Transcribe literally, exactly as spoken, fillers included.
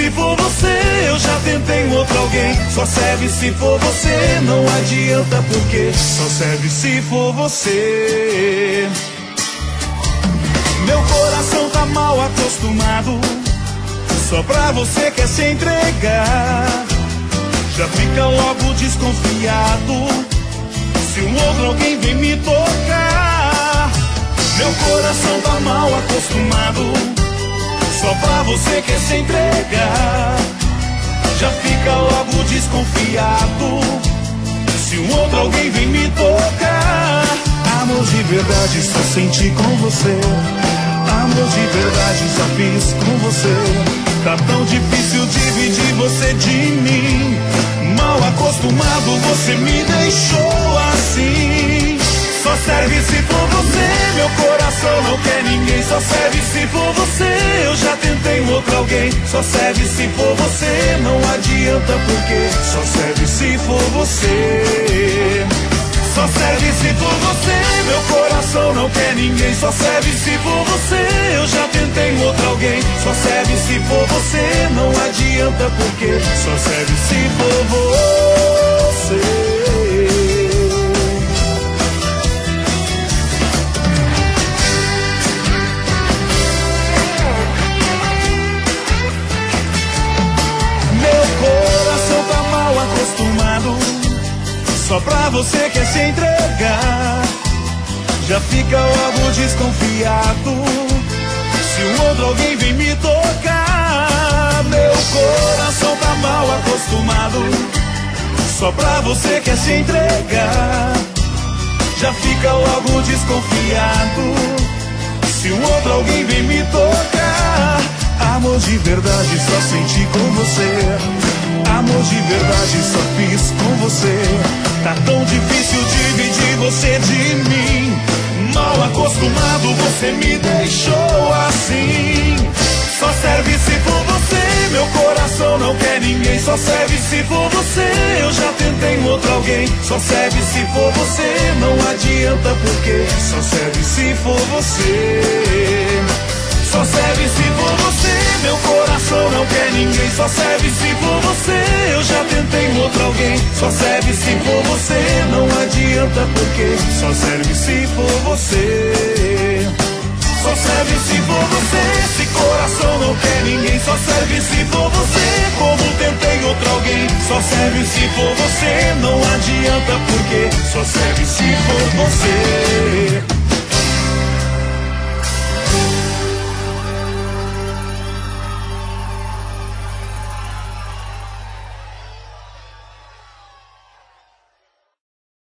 se for você. Eu já tentei um outro alguém. Só serve se for você. Não adianta porque só serve se for você. Meu coração tá mal acostumado. Só pra você quer se entregar. Já fica logo desconfiado se um outro alguém vem me tocar. Meu coração tá mal acostumado. Só pra você quer se entregar. Já fica logo desconfiado se um outro alguém vem me tocar. Amor de verdade só senti com você. Amor de verdade só fiz com você. Tá tão difícil dividir você de mim. Mal acostumado você me deixou assim. Só serve se for você. Meu coração não quer ninguém. Só serve se for você. Eu já tentei um outro alguém. Só serve se for você. Não adianta porque só serve se for você. Só serve se for você. Meu coração não quer ninguém. Só serve se for você. Eu já tentei um outro alguém. Só serve se for você. Não adianta porque só serve se for você. Meu coração tá mal acostumado. Só pra você quer se entregar. Já fica logo desconfiado se um outro alguém vem me tocar. Meu coração tá mal acostumado. Só pra você quer se entregar. Já fica logo desconfiado se um outro alguém vem me tocar. Amor de verdade só senti com você. Amor de verdade só fiz com você. Tá tão difícil dividir você de mim. Mal acostumado você me deixou assim. Só serve se for você. Meu coração não quer ninguém. Só serve se for você. Eu já tentei um outro alguém. Só serve se for você. Não adianta porque só serve se for você. Só serve se for você. Meu coração não quer ninguém. Só serve se for você. Eu já tentei um outro alguém. Só serve se for você. Não adianta porque só serve se for você. Só serve se for você. Esse coração não quer ninguém. Só serve se for você. Como tentei outro alguém. Só serve se for você. Não adianta porque só serve se for você.